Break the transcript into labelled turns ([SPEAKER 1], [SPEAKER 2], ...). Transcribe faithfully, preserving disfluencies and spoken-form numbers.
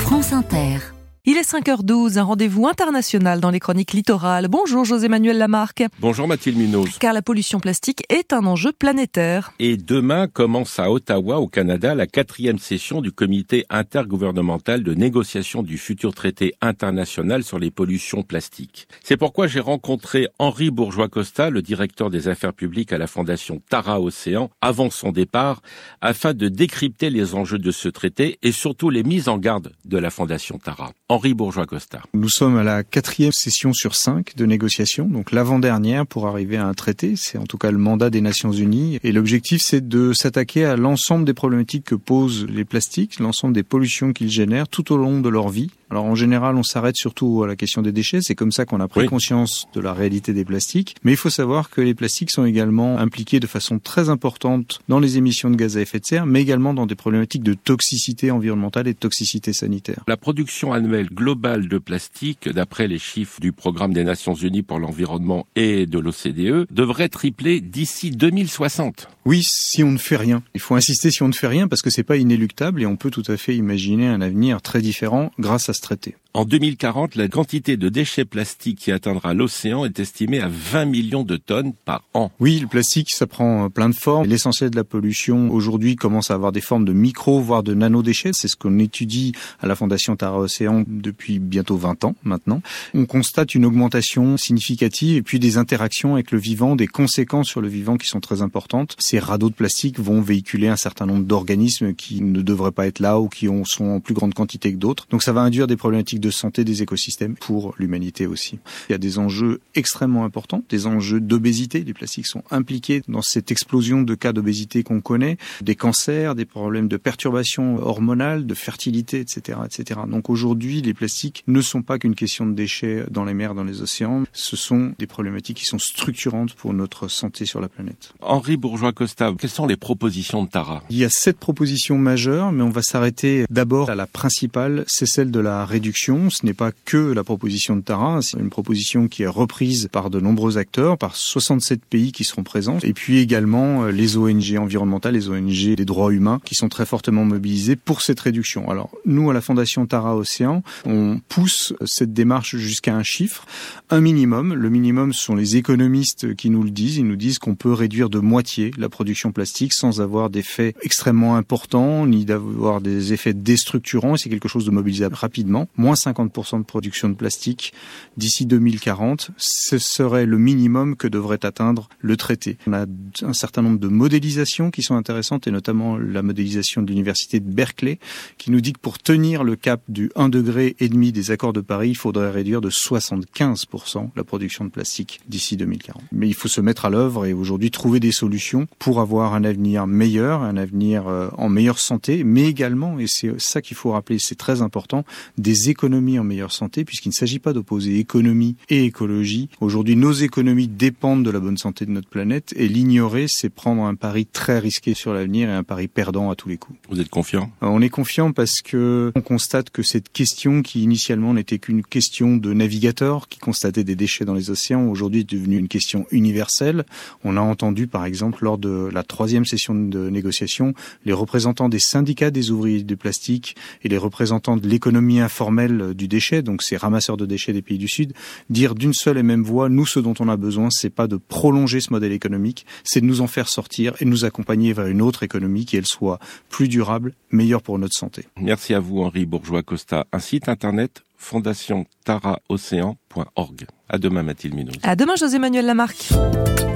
[SPEAKER 1] France Inter.
[SPEAKER 2] Il est cinq heures douze, un rendez-vous international dans les chroniques littorales. Bonjour José-Manuel Lamarque.
[SPEAKER 3] Bonjour Mathilde Munoz.
[SPEAKER 2] Car la pollution plastique est un enjeu planétaire.
[SPEAKER 3] Et demain commence à Ottawa, au Canada, la quatrième session du comité intergouvernemental de négociation du futur traité international sur les pollutions plastiques. C'est pourquoi j'ai rencontré Henri Bourgeois-Costa, le directeur des affaires publiques à la fondation Tara Océan, avant son départ, afin de décrypter les enjeux de ce traité et surtout les mises en garde de la fondation Tara. Henri Bourgeois-Costa.
[SPEAKER 4] Nous sommes à la quatrième session sur cinq de négociation, donc l'avant-dernière pour arriver à un traité. C'est en tout cas le mandat des Nations Unies. Et l'objectif, c'est de s'attaquer à l'ensemble des problématiques que posent les plastiques, l'ensemble des pollutions qu'ils génèrent tout au long de leur vie. Alors en général, on s'arrête surtout à la question des déchets. C'est comme ça qu'on a pris
[SPEAKER 3] oui.
[SPEAKER 4] conscience de la réalité des plastiques. Mais il faut savoir que les plastiques sont également impliqués de façon très importante dans les émissions de gaz à effet de serre, mais également dans des problématiques de toxicité environnementale et de toxicité sanitaire.
[SPEAKER 3] La production annuelle globale de plastique, d'après les chiffres du Programme des Nations Unies pour l'environnement et de l'O C D E, devrait tripler d'ici deux mille soixante.
[SPEAKER 4] Oui, si on ne fait rien. Il faut insister si on ne fait rien parce que c'est pas inéluctable et on peut tout à fait imaginer un avenir très différent grâce à ce traité.
[SPEAKER 3] En deux mille quarante, la quantité de déchets plastiques qui atteindra l'océan est estimée à vingt millions de tonnes par an.
[SPEAKER 4] Oui, le plastique, ça prend plein de formes. L'essentiel de la pollution, aujourd'hui, commence à avoir des formes de micro, voire de nanodéchets. C'est ce qu'on étudie à la Fondation Tara Océan depuis bientôt vingt ans maintenant. On constate une augmentation significative et puis des interactions avec le vivant, des conséquences sur le vivant qui sont très importantes. Ces radeaux de plastique vont véhiculer un certain nombre d'organismes qui ne devraient pas être là ou qui sont en plus grande quantité que d'autres. Donc ça va induire des problématiques de santé des écosystèmes pour l'humanité aussi. Il y a des enjeux extrêmement importants, des enjeux d'obésité. Les plastiques sont impliqués dans cette explosion de cas d'obésité qu'on connaît, des cancers, des problèmes de perturbations hormonales, de fertilité, et cetera, et cetera. Donc aujourd'hui, les plastiques ne sont pas qu'une question de déchets dans les mers, dans les océans. Ce sont des problématiques qui sont structurantes pour notre santé sur la planète.
[SPEAKER 3] Henri Bourgeois-Costa, quelles sont les propositions de Tara ?
[SPEAKER 4] Il y a sept propositions majeures, mais on va s'arrêter d'abord à la principale, c'est celle de la réduction. Ce n'est pas que la proposition de Tara, c'est une proposition qui est reprise par de nombreux acteurs, par soixante-sept pays qui seront présents, et puis également les O N G environnementales, les O N G des droits humains, qui sont très fortement mobilisés pour cette réduction. Alors, nous, à la Fondation Tara Océan, on pousse cette démarche jusqu'à un chiffre, un minimum. Le minimum, ce sont les économistes qui nous le disent. Ils nous disent qu'on peut réduire de moitié la production plastique sans avoir d'effets extrêmement importants, ni d'avoir des effets déstructurants. C'est quelque chose de mobilisable rapidement. Moins cinquante pour cent de production de plastique d'ici deux mille quarante, ce serait le minimum que devrait atteindre le traité. On a un certain nombre de modélisations qui sont intéressantes, et notamment la modélisation de l'université de Berkeley, qui nous dit que pour tenir le cap du un degré et demi des accords de Paris, il faudrait réduire de soixante-quinze pour cent la production de plastique d'ici deux mille quarante. Mais il faut se mettre à l'œuvre et aujourd'hui trouver des solutions pour avoir un avenir meilleur, un avenir en meilleure santé, mais également, et c'est ça qu'il faut rappeler, c'est très important, des économies en meilleure santé, puisqu'il ne s'agit pas d'opposer économie et écologie. Aujourd'hui, nos économies dépendent de la bonne santé de notre planète, et l'ignorer, c'est prendre un pari très risqué sur l'avenir et un pari perdant à tous les coups.
[SPEAKER 3] Vous êtes confiant ?
[SPEAKER 4] On est confiant parce que on constate que cette question, qui initialement n'était qu'une question de navigateurs qui constataient des déchets dans les océans, aujourd'hui est devenue une question universelle. On a entendu, par exemple, lors de la troisième session de négociation, les représentants des syndicats des ouvriers du plastique et les représentants de l'économie informelle du déchet, donc ces ramasseurs de déchets des pays du Sud, dire d'une seule et même voix, nous, ce dont on a besoin, c'est pas de prolonger ce modèle économique, c'est de nous en faire sortir et de nous accompagner vers une autre économie qui, elle, soit plus durable, meilleure pour notre santé.
[SPEAKER 3] Merci à vous, Henri Bourgeois-Costa. Un site internet, fondation tara océan point org. À demain, Mathilde Munoz.
[SPEAKER 2] À demain, José-Manuel Lamarque.